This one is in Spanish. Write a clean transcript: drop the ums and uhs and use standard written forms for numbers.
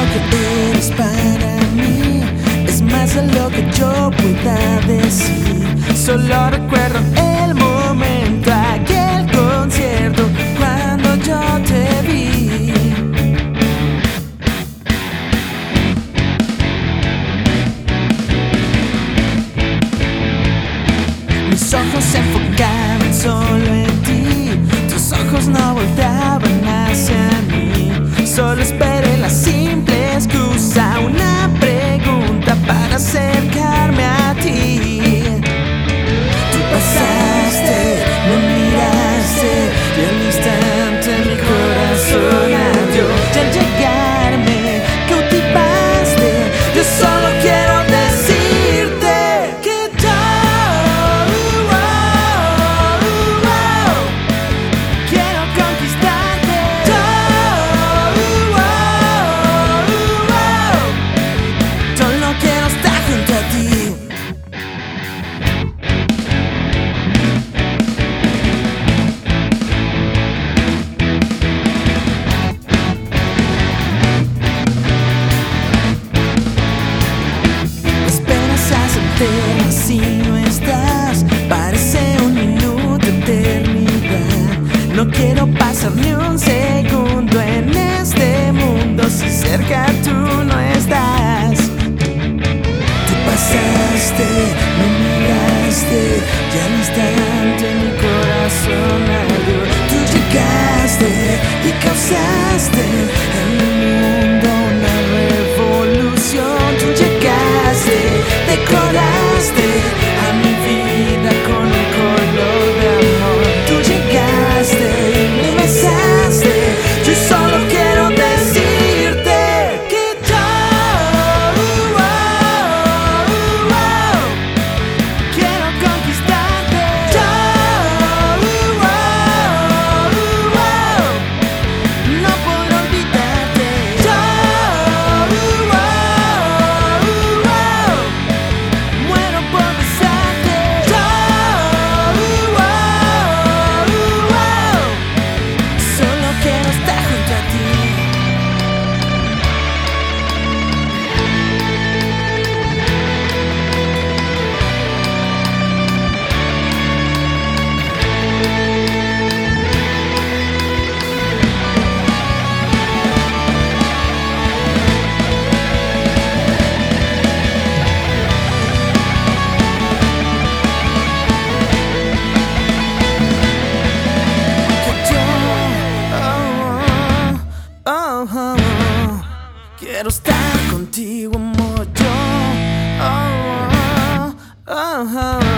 que eres para mí es más de lo que yo pueda decir. Solo recuerdo el momento, aquel concierto, cuando yo te vi. Mis ojos se enfocaban solo en ti, tus ojos no voltaban hacia mí. Solo esperé la simple excusa, una pregunta para acercarme a ti. Tú pasaste, me miraste y al instante mi corazón ardió. Y al llegarme cautivaste, yo solo quiero decirte que quiero conquistarte. Solo quiero estar junto a ti. Esperas hacerte si no estás, parece un minuto, eternidad. No quiero pasar ni un segundo en este mundo si cerca tú no estás. Tú pasaste, me miraste y al instante mi corazón ardió. Tú llegaste y causaste en mi mundo una revolución. Tú llegaste, decoraste a mi vida con el color de amor. Tú llegaste y me besaste, yo solo quiero decirte que quiero conquistarte. No puedo olvidarte. Muero por besarte. Solo quiero estar junto a ti. Quiero estar contigo, amor, yo.